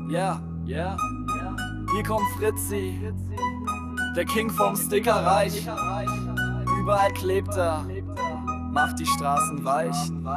Yeah. Hier kommt Fritzi, der King vom Stickerreich. Überall klebt er, macht die Straßen weich.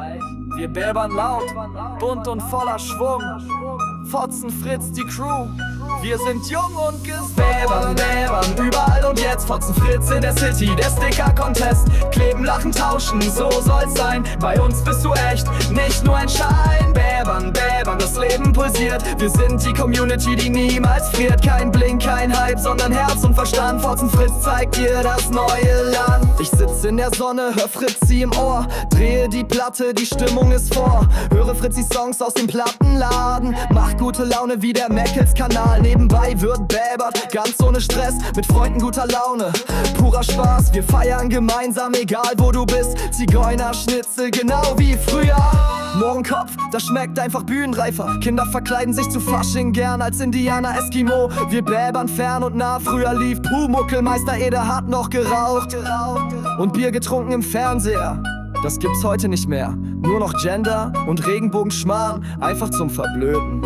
Wir bäbern laut, bunt und voller Schwung. Fotzen, Fritz, die Crew. Wir sind jung und gesund. Bäbern, überall und jetzt. Fotzen, Fritz in der City, der Sticker-Contest. Kleben, lachen, tauschen, so soll's sein. Bei uns bist du echt, nicht nur ein Schein. Bäbern, das Leben pulsiert. Wir sind die Community, die niemals friert. Kein Blink, kein Hype, sondern Herz und Verstand. Fotzen, Fritz zeigt dir das neue Land. Ich sitz in der Sonne, hör Fritzi im Ohr. Drehe die Platte, die Stimmung ist vor. Höre Fritzis Songs aus dem Plattenladen. Mach gute Laune wie der Meckels-Kanal. Nebenbei wird bäbert, ganz ohne Stress. Mit Freunden guter Laune, purer Spaß. Wir feiern gemeinsam, egal wo du bist. Zigeunerschnitzel, genau wie früher. Mohrenkopf, das schmeckt einfach bühnenreifer. Kinder verkleiden sich zu Fasching gern als Indianer Eskimo. Wir bäbern fern und nah. Früher lief Pumuckl, Meister Eder hat noch geraucht und Bier getrunken im Fernseher. Das gibt's heute nicht mehr. Nur noch Gender und Regenbogenschmarrn, einfach zum Verblöden.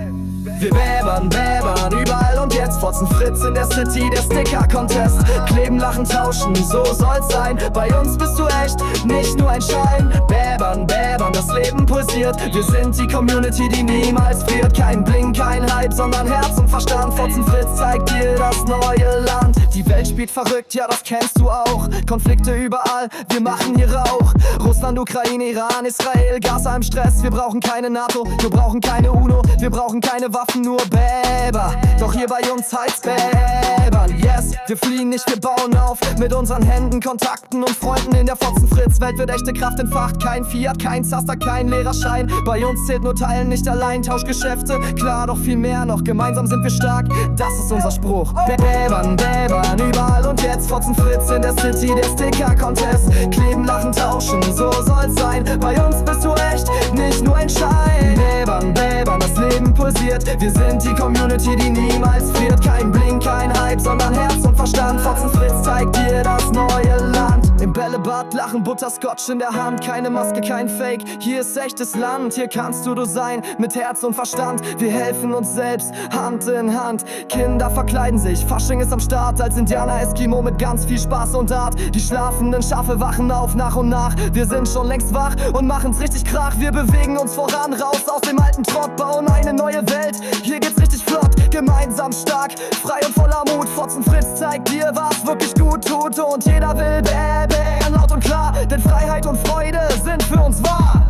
Wir bäbern, überall und jetzt. Fotzen, Fritz in der City, der Sticker-Contest. Kleben, lachen, tauschen, so soll's sein. Bei uns bist du echt, nicht nur ein Schein. Bäbern, das Leben pulsiert. Wir sind die Community, die niemals friert. Kein Blink, kein Hype, sondern Herz und Verstand. Fotzen, Fritz zeigt dir das neue Land. Die Welt spielt verrückt, ja das kennst du auch. Konflikte überall, wir machen hier Rauch. Russland, Ukraine, Iran, Israel, Gaza im Stress. Wir brauchen keine NATO, wir brauchen keine UNO, wir brauchen keine Waffen, nur Bäber. Doch hier bei uns heißt's bäbern. Yes, wir fliehen nicht, wir bauen auf. Mit unseren Händen, Kontakten und Freunden in der Fotzen, Fritz. Welt wird echte Kraft entfacht. Kein Fiat, kein Zaster, kein leerer Schein. Bei uns zählt nur Teilen, nicht allein. Tauschgeschäfte, klar, doch viel mehr noch. Gemeinsam sind wir stark, das ist unser Spruch. Bäbern, überall und jetzt. Fotzen, Fritz in der City, der Sticker-Contest. Kleben, lachen, tauschen, so soll's sein. Bei uns bist du echt, nicht nur ein Schein. Bäbern, das Leben pulsiert. Wir sind die Community, die niemals friert. Kein Blink, kein Hype, sondern Herz und Verstand. Fotzen, Fritz zeigt dir das neue Land. Im Bällebad lachen, Butterscotch in der Hand. Keine Maske, kein Fake, hier ist echtes Land. Hier kannst du sein, mit Herz und Verstand. Wir helfen uns selbst, Hand in Hand. Kinder verkleiden sich, Fasching ist am Start. Als Indianer Eskimo mit ganz viel Spaß und Art. Die schlafenden Schafe wachen auf nach und nach. Wir sind schon längst wach und machen's richtig Krach. Wir bewegen uns voran, raus aus dem alten Trott. Bauen eine neue Welt, hier geht's richtig flott. Gemeinsam stark, frei und voller Mut. Fotzen, Fritz zeigt dir, was wirklich gut tut. Und jeder will bäbern, laut und klar. Denn Freiheit und Freude sind für uns wahr.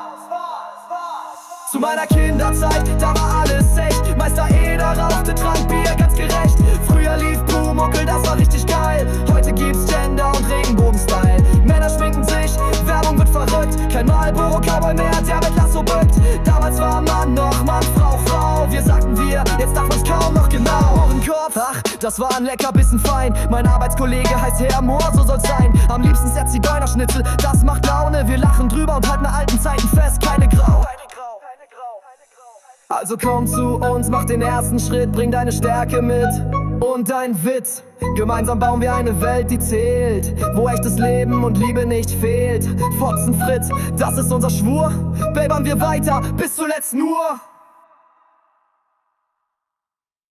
Zu meiner Kinderzeit, da war alles echt. Meister Eder rauchte, trank Bier ganz gerecht. Früher lief Pumuckl, das war richtig geil. Heute gibt's Gender und Regenbogen-Style. Männer schminken sich, Werbung wird verrückt. Kein Marlboro Cowboy mehr, der mit Lasso bückt. Damals war Mann noch Mann, Frau. Wir sagten wir, jetzt darf man's kaum noch genau. Mohrenkopf, ach, das war ein Leckerbissen fein. Mein Arbeitskollege heißt Herr Mohr, so soll's sein. Am liebsten der Zigeunerschnitzel, das macht Laune. Wir lachen drüber und halten alten Zeiten fest, keine Grau. Also komm zu uns, mach den ersten Schritt, bring deine Stärke mit und dein Witz. Gemeinsam bauen wir eine Welt, die zählt, wo echtes Leben und Liebe nicht fehlt. Fotzen, Fritz, das ist unser Schwur. Bäbern wir weiter, bis zuletzt nur.